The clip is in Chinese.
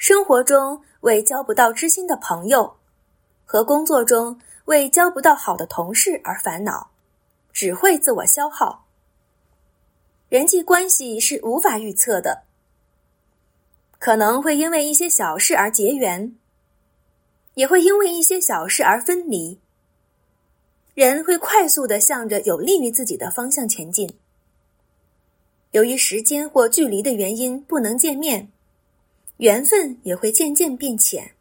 生活中为交不到知心的朋友，和工作中为交不到好的同事而烦恼，只会自我消耗。人际关系是无法预测的，可能会因为一些小事而结缘，也会因为一些小事而分离。人会快速地向着有利于自己的方向前进。由于时间或距离的原因不能见面，缘分也会渐渐变浅。